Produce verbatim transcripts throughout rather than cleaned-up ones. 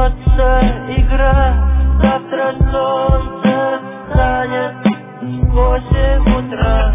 Начнется игра, завтра солнце станет в восемь утра.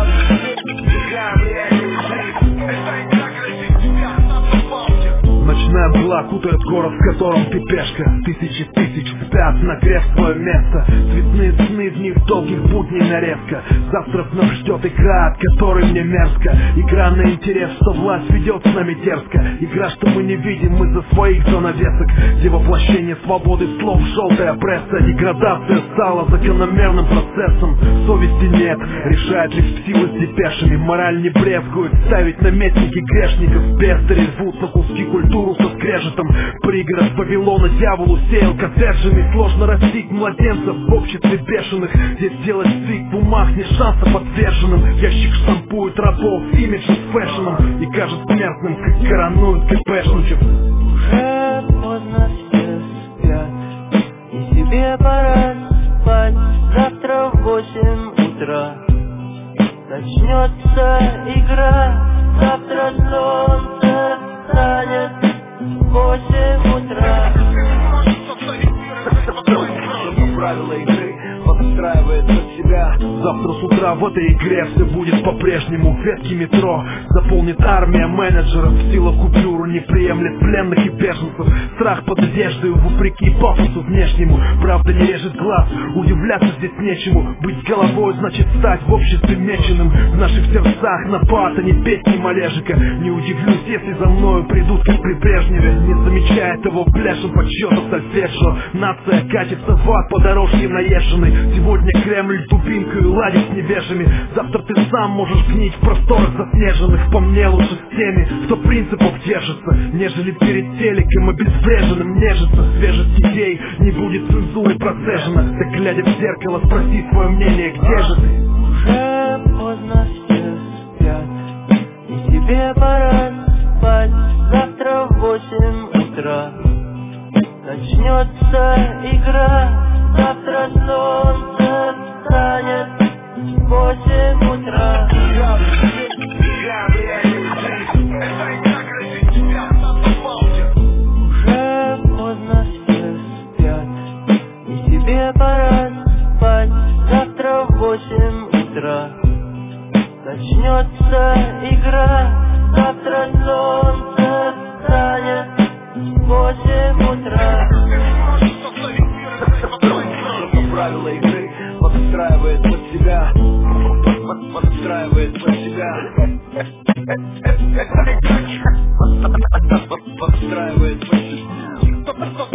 Ночная мгла кутает город, в котором ты пешка. Тысячи тысяч спят, нагрев свое место. Цветные сны, в них долгих будней нарезка. Завтра вновь ждет игра, от которой мне мерзко. Игра на интерес, что власть ведет с нами дерзко. Игра, что мы не видим из-за своих занавесок. Где воплощение свободы слов, желтая пресса. Деградация стала закономерным процессом. Совести нет, решает лишь силы с депешами. Мораль не брезгует ставить наметники грешников. Пестари рвут на куски культуру со скрежетом. Пригород Вавилона дьявол усеял коттеджами. Сложно растить младенцев в обществе бешеных. Здесь делать стык в умах не шанса подверженным. Ящик штампует рабов, имидж с фэшеном. И кажется смертным, как коронуют КПшников. Уже поздно, все спят, и тебе пора спать. Завтра в восемь утра начнется игра. Завтра солнце станет в восемь утра. Правила игры подстраивает под себя. Завтра с утра в этой игре все будет по-прежнему. Ветки метро заполнит армия менеджеров. Сила купюру не приемлет пленных и беженцев. Страх под одеждой, вопреки пафосу внешнему. Правда не режет глаз, удивляться здесь нечему. Быть с головой значит стать в обществе меченым. В наших сердцах напад, а не петь ни малежика. Не удивлюсь, если за мною придут, как при Брежневе. Не замечая того пляшем подсчета сольфеджио. Нация катится в ад по дорожке наезженной. Сегодня Кремль дубинкой ладит с невежами. Завтра ты сам можешь гнить в просторах заснеженных. По мне лучше с теми, кто принципов держится, нежели перед телеком обезвреженным нежится. Свежесть идей не будет цензуры процежена. Так глядя в зеркало, спроси свое мнение, где же ты? Уже поздно, все спят, и тебе пора спать. Завтра в восемь утра начнется игра. Завтра солнце станет в восемь утра. Уже поздно, все спят, и тебе пора спать. Завтра в восемь утра начнется игра. Завтра солнце станет в восемь утра. Правила игры подстраивает под себя. Подстраивает под себя. Подстраивает под себя.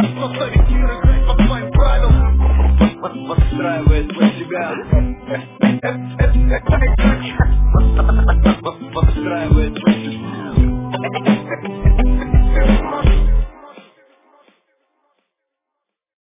Подстраивает под себя. Подстраивает под себя.